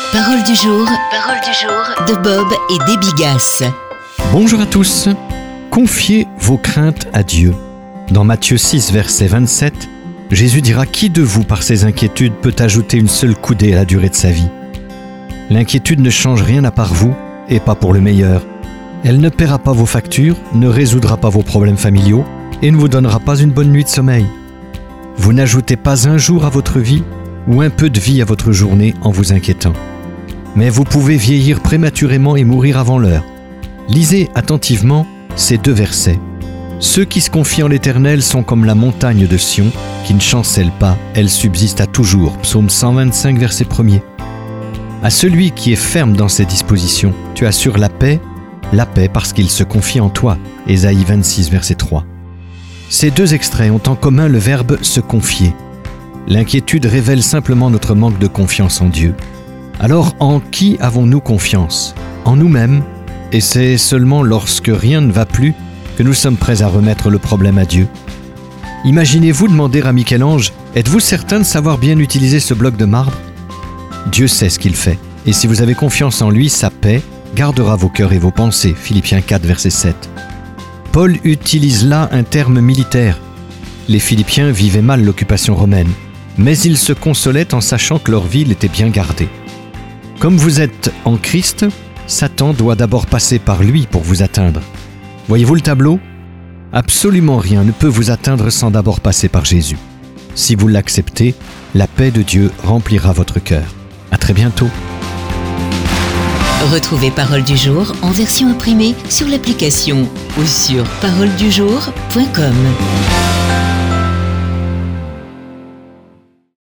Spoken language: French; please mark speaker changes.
Speaker 1: Parole du jour de Bob et Debbie Gass.
Speaker 2: Bonjour à tous. Confiez vos craintes à Dieu. Dans Matthieu 6, verset 27, Jésus dira « Qui de vous, par ses inquiétudes, peut ajouter une seule coudée à la durée de sa vie ?» L'inquiétude ne change rien à part vous, et pas pour le meilleur. Elle ne paiera pas vos factures, ne résoudra pas vos problèmes familiaux, et ne vous donnera pas une bonne nuit de sommeil. Vous n'ajoutez pas un jour à votre vie, ou un peu de vie à votre journée en vous inquiétant. Mais vous pouvez vieillir prématurément et mourir avant l'heure. Lisez attentivement ces 2 versets. Ceux qui se confient en l'Éternel sont comme la montagne de Sion, qui ne chancelle pas, elle subsiste à toujours. Psaume 125, verset 1er. À celui qui est ferme dans ses dispositions, tu assures la paix parce qu'il se confie en toi. Ésaïe 26, verset 3. Ces 2 extraits ont en commun le verbe « se confier ». L'inquiétude révèle simplement notre manque de confiance en Dieu. Alors, en qui avons-nous confiance ? En nous-mêmes, et c'est seulement lorsque rien ne va plus que nous sommes prêts à remettre le problème à Dieu. Imaginez-vous demander à Michel-Ange « Êtes-vous certain de savoir bien utiliser ce bloc de marbre ?» Dieu sait ce qu'il fait, et si vous avez confiance en lui, sa paix gardera vos cœurs et vos pensées. Philippiens 4, verset 7. Paul utilise là un terme militaire. Les Philippiens vivaient mal l'occupation romaine, mais ils se consolaient en sachant que leur ville était bien gardée. Comme vous êtes en Christ, Satan doit d'abord passer par lui pour vous atteindre. Voyez-vous le tableau ? Absolument rien ne peut vous atteindre sans d'abord passer par Jésus. Si vous l'acceptez, la paix de Dieu remplira votre cœur. À très bientôt.
Speaker 1: Retrouvez Parole du jour en version imprimée sur l'application ou sur paroledujour.com.